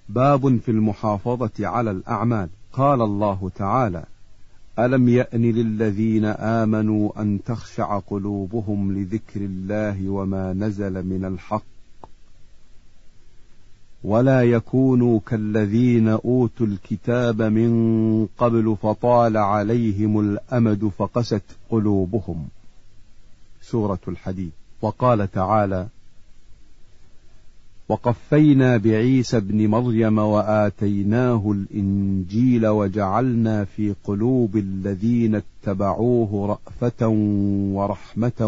باب في المحافظة على الأعمال. قال الله تعالى: ألم يأن للذين آمنوا أن تخشع قلوبهم لذكر الله وما نزل من الحق ولا يكونوا كالذين أوتوا الكتاب من قبل فطال عليهم الأمد فقست قلوبهم. سورة الحديد. وقال تعالى: وقفينا بعيسى ابن مريم وآتيناه الإنجيل وجعلنا في قلوب الذين اتبعوه رأفة ورحمة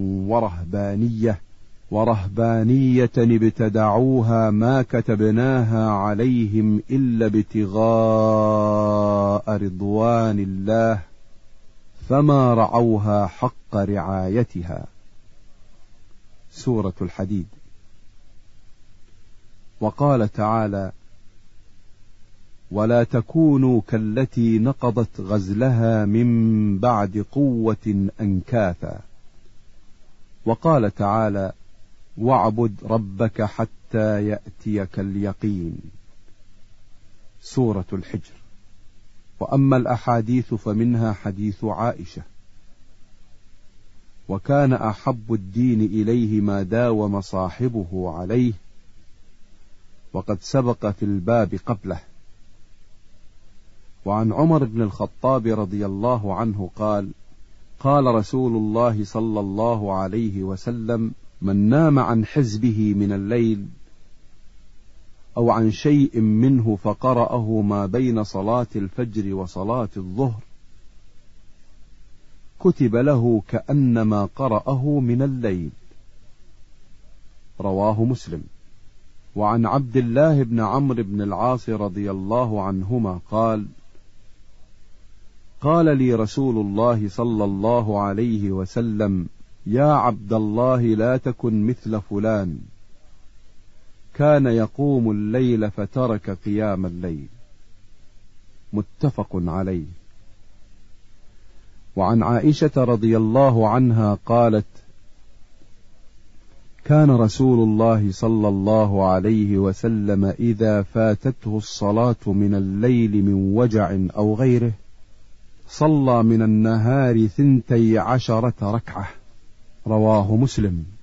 ورهبانية ابتدعوها ما كتبناها عليهم إلا ابتغاء رضوان الله فما رعوها حق رعايتها. سورة الحديد. وقال تعالى: ولا تكونوا كالتي نقضت غزلها من بعد قوة أنكاثا. وقال تعالى: واعبد ربك حتى يأتيك اليقين. سورة الحجر. وأما الأحاديث فمنها حديث عائشة: وكان أحب الدين إليه ما داوم صاحبه عليه، وقد سبق في الباب قبله. وعن عمر بن الخطاب رضي الله عنه قال: قال رسول الله صلى الله عليه وسلم: من نام عن حزبه من الليل أو عن شيء منه فقرأه ما بين صلاة الفجر وصلاة الظهر كتب له كأنما قرأه من الليل. رواه مسلم. وعن عبد الله بن عمرو بن العاص رضي الله عنهما قال: قال لي رسول الله صلى الله عليه وسلم: يا عبد الله لا تكن مثل فلان كان يقوم الليل فترك قيام الليل. متفق عليه. وعن عائشة رضي الله عنها قالت: كان رسول الله صلى الله عليه وسلم إذا فاتته الصلاة من الليل من وجع أو غيره صلى من النهار 12 ركعة. رواه مسلم.